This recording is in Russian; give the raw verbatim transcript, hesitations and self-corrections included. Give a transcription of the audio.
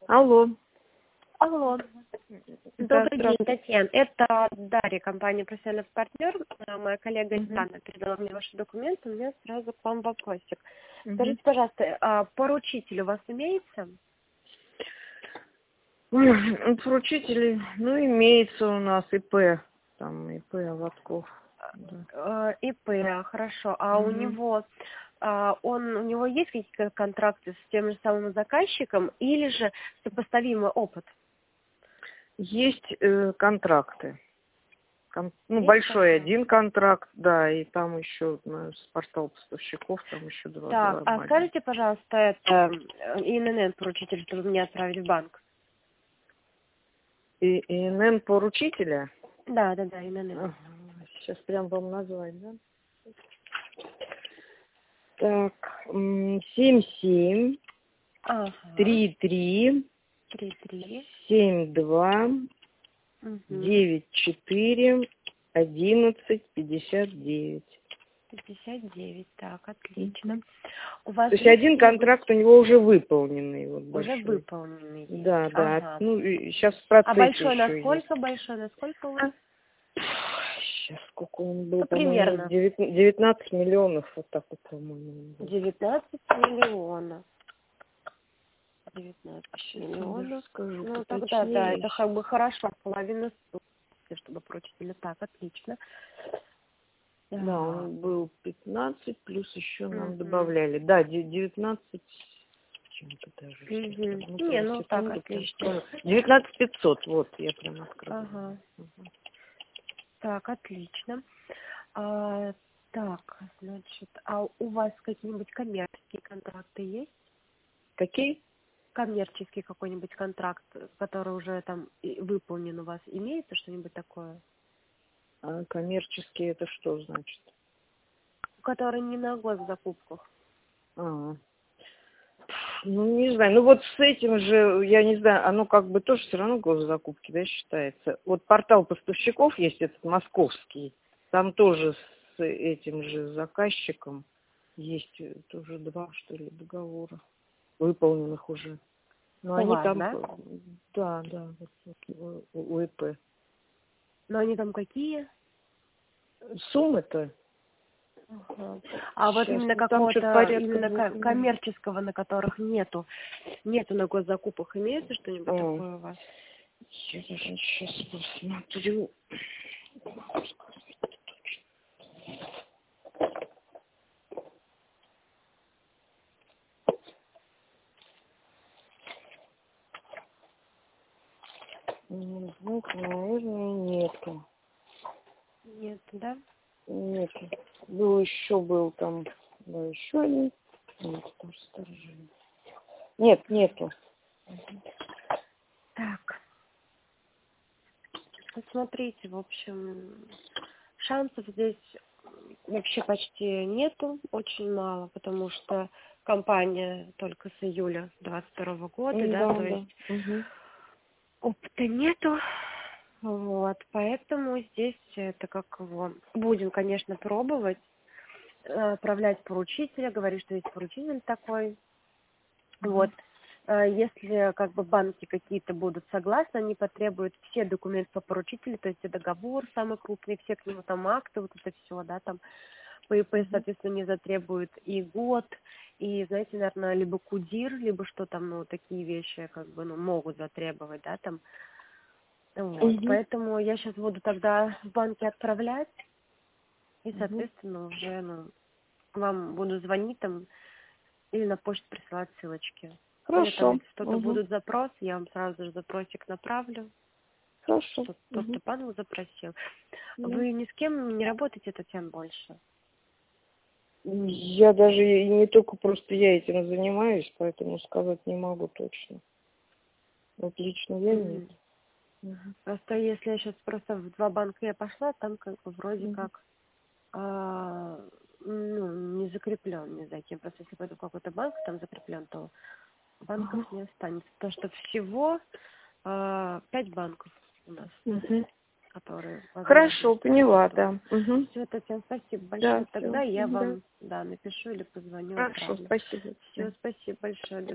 Алло. Алло. Да, Добрый день, Татьяна. Это Дарья, компания «Профессиональный партнер». А, Моя коллега Мгм. Светлана передала мне ваши документы. У меня сразу к вам вопросик. Мгм. Скажите, пожалуйста, а поручитель у вас имеется? Ой, поручители, ну, имеется у нас ИП, там ИП Аватков. Да. Э, ИП, хорошо. А у Мгм. него, а, он, у него есть какие-то контракты с тем же самым заказчиком или же сопоставимый опыт? Есть э, контракты. Кон- ну, Есть большой контракт? один контракт, да, и там еще ну, с портал поставщиков, там еще два, Так, два а маленьких. скажите, пожалуйста, это э, ИНН поручитель, чтобы меня отправить в банк? И ИНН поручителя. Да, да, да, ИНН. Ага, сейчас прям вам назвать, да? Так, м, семь семь Ага. три три Три, три. семь два Угу. девять четыре одиннадцать пятьдесят девять. пятьдесят девять. Так, отлично. Мгм. У вас То есть есть один какие-нибудь контракт у него уже выполненный, вот уже большой. выполненные есть? Да, да. Ага. Ну, сейчас в А процессе большой еще есть. насколько? Большой насколько у вас? Сейчас сколько он был, Ну, по-моему, примерно. девятнадцать миллионов, вот так вот, по-моему, он был. девятнадцать миллионов. девятнадцать Сейчас я даже миллионов. скажу Ну, тогда, да, поточнее. это как бы хорошо, половина суммы, чтобы поручителя. Так, отлично. Да, Ага. он был пятнадцать, плюс еще нам Угу. добавляли. Да, де- девятнадцать, чем-то даже. сейчас, Угу. одну Не, прям ну так, секунду, прям отлично. скажу. девятнадцать пятьсот, вот, я прям открыла. Ага. Мгм. Так, отлично. А, так, значит, а у вас какие-нибудь коммерческие контракты есть? Какие? Коммерческий какой-нибудь контракт, который уже там и выполнен у вас, имеется что-нибудь такое? А коммерческие это что значит? Который не на госзакупках. А, ну, не знаю. Ну, вот с этим же, я не знаю, оно как бы тоже все равно госзакупки, да, считается. Вот портал поставщиков есть, этот московский. Там тоже с этим же заказчиком есть э, тоже два, что ли, договора, выполненных уже. Но У они вас, там, да? э, да, да, вот, вот, у у ИП. Но они там какие? Суммы-то Ага. А вот сейчас, именно ну, там что-то какого-то, порядка именно двух ко- миллионов. коммерческого, на которых нету, нету на госзакупках, имеется что-нибудь О, такое у вас? я даже сейчас посмотрю. Ну, знаете, наверное, нету. Нет, да? Нету. Был еще, был там, да, еще один. Нет, тоже сторожили. Нет, нету. Так, вот смотрите, в общем, шансов здесь вообще почти нету, очень мало, потому что компания только с июля двадцать второго года, М, да, Да, то да. есть Угу. опыта нету, вот, поэтому здесь это как его, будем, конечно, пробовать, э, отправлять поручителя, говорить, что есть поручитель такой, вот. Э, Если как бы банки какие-то будут согласны, они потребуют все документы по поручителю, то есть и договор самый крупный, все к нему там акты, вот это все, да, там по ИП, соответственно, не затребуют и год, и, знаете, наверное, либо КУДИР, либо что там, ну, такие вещи, как бы, ну, могут затребовать, да, там. Вот, Угу. поэтому я сейчас буду тогда в банки отправлять, и, Угу. соответственно, уже, ну, вам буду звонить там или на почту присылать ссылочки. Или там, Хорошо. если что-то Угу. будут запросы, я вам сразу же запросик направлю, Хорошо. что то, Угу. что банк запросил. Да. Вы ни с кем не работаете, Татьяна, больше? Я даже и не только просто я этим занимаюсь, поэтому сказать не могу точно. Вот лично я нет. Мгм. Угу. Просто если я сейчас просто в два банка я пошла, там как бы вроде Угу. как а, ну, не закреплен, не знаю, кем. Просто если пойду в какой-то банк, там закреплен, то банков Ага. не останется. Потому что всего а, пять банков у нас, Угу. которые Хорошо, возможность поняла, участвуют. да. Угу. Все, Татьяна, спасибо Да, большое. все. Тогда я Да. вам, да, напишу или позвоню, Хорошо, отправлю. спасибо. Да. Все, спасибо большое.